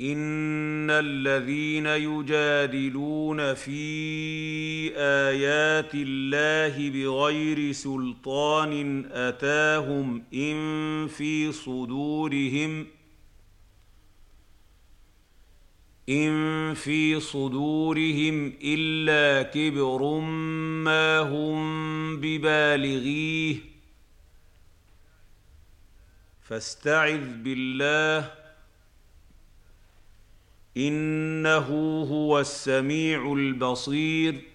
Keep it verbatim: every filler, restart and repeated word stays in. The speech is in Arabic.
ان الذين يجادلون في ايات الله بغير سلطان اتاهم ان في صدورهم إن في صدورهم إلا كبر ما هم ببالغيه فاستعذ بالله إنه هو السميع البصير